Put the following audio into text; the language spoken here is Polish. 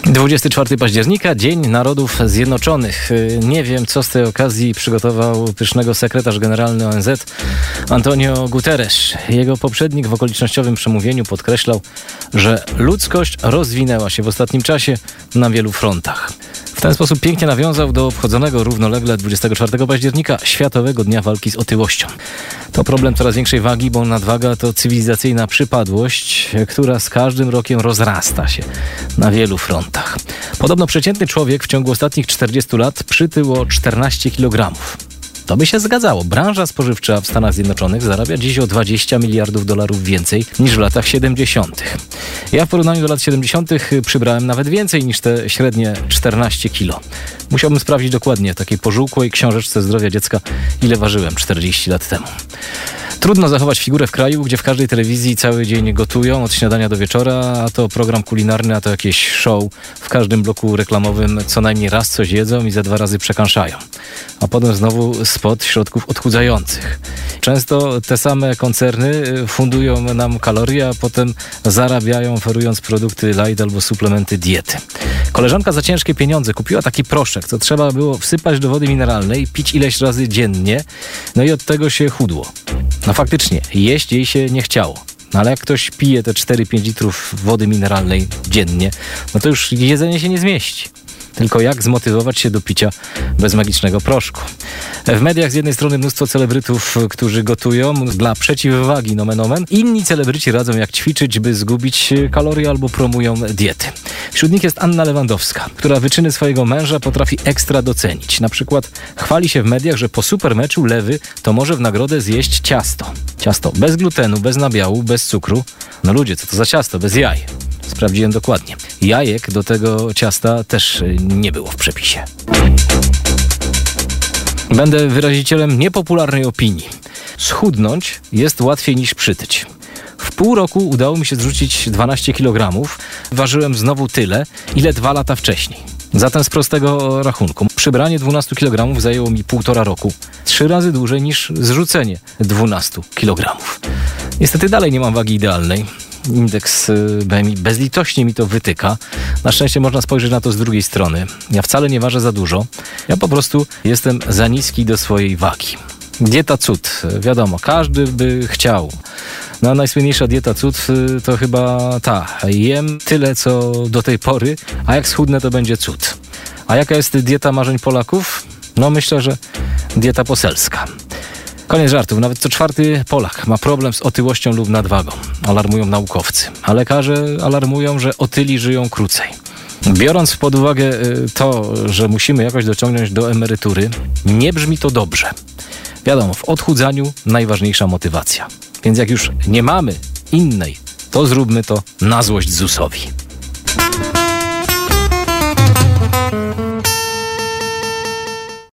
24 października, Dzień Narodów Zjednoczonych. Nie wiem, co z tej okazji przygotował pysznego sekretarz generalny ONZ Antonio Guterres. Jego poprzednik w okolicznościowym przemówieniu podkreślał, że ludzkość rozwinęła się w ostatnim czasie na wielu frontach. W ten sposób pięknie nawiązał do obchodzonego równolegle 24 października Światowego Dnia Walki z Otyłością. To problem coraz większej wagi, bo nadwaga to cywilizacyjna przypadłość, która z każdym rokiem rozrasta się na wielu frontach. Podobno przeciętny człowiek w ciągu ostatnich 40 lat przytył o 14 kg. To by się zgadzało. Branża spożywcza w Stanach Zjednoczonych zarabia dziś o 20 miliardów dolarów więcej niż w latach 70. Ja w porównaniu do lat 70. przybrałem nawet więcej niż te średnie 14 kilo. Musiałbym sprawdzić dokładnie w takiej pożółkłej książeczce zdrowia dziecka, ile ważyłem 40 lat temu. Trudno zachować figurę w kraju, gdzie w każdej telewizji cały dzień gotują od śniadania do wieczora, a to program kulinarny, a to jakieś show. W każdym bloku reklamowym co najmniej raz coś jedzą i za 2 razy przekańczają. A potem znowu spot środków odchudzających. Często te same koncerny fundują nam kalorie, a potem zarabiają, oferując produkty light albo suplementy diety. Koleżanka za ciężkie pieniądze kupiła taki proszek, co trzeba było wsypać do wody mineralnej, pić ileś razy dziennie, no i od tego się chudło. No faktycznie, jeść jej się nie chciało. No ale jak ktoś pije te 4-5 litrów wody mineralnej dziennie, no to już jedzenie się nie zmieści. Tylko jak zmotywować się do picia bez magicznego proszku? W mediach z jednej strony mnóstwo celebrytów, którzy gotują dla przeciwwagi, nomen omen. Inni celebryci radzą, jak ćwiczyć, by zgubić kalorie, albo promują diety. Wśród nich jest Anna Lewandowska, która wyczyny swojego męża potrafi ekstra docenić. Na przykład chwali się w mediach, że po supermeczu lewy to może w nagrodę zjeść ciasto. Ciasto bez glutenu, bez nabiału, bez cukru. No ludzie, co to za ciasto? Bez jaj. Sprawdziłem dokładnie. Jajek do tego ciasta też nie było w przepisie. Będę wyrazicielem niepopularnej opinii. Schudnąć jest łatwiej niż przytyć. W pół roku udało mi się zrzucić 12 kg. Ważyłem znowu tyle, ile 2 lata wcześniej. Zatem z prostego rachunku. Przybranie 12 kg zajęło mi 1,5 roku. 3 razy dłużej niż zrzucenie 12 kg. Niestety dalej nie mam wagi idealnej. Indeks BMI bezlitośnie mi to wytyka. Na szczęście można spojrzeć na to z drugiej strony. Ja wcale nie ważę za dużo. Ja po prostu jestem za niski do swojej wagi. Dieta cud. Wiadomo, każdy by chciał. No, najsłynniejsza dieta cud to chyba ta. Jem tyle, co do tej pory, a jak schudnę, to będzie cud. A jaka jest dieta marzeń Polaków? No myślę, że dieta poselska. Koniec żartów. Nawet co 4 Polak ma problem z otyłością lub nadwagą. Alarmują naukowcy. A lekarze alarmują, że otyli żyją krócej. Biorąc pod uwagę to, że musimy jakoś dociągnąć do emerytury, nie brzmi to dobrze. Wiadomo, w odchudzaniu najważniejsza motywacja. Więc jak już nie mamy innej, to zróbmy to na złość ZUS-owi.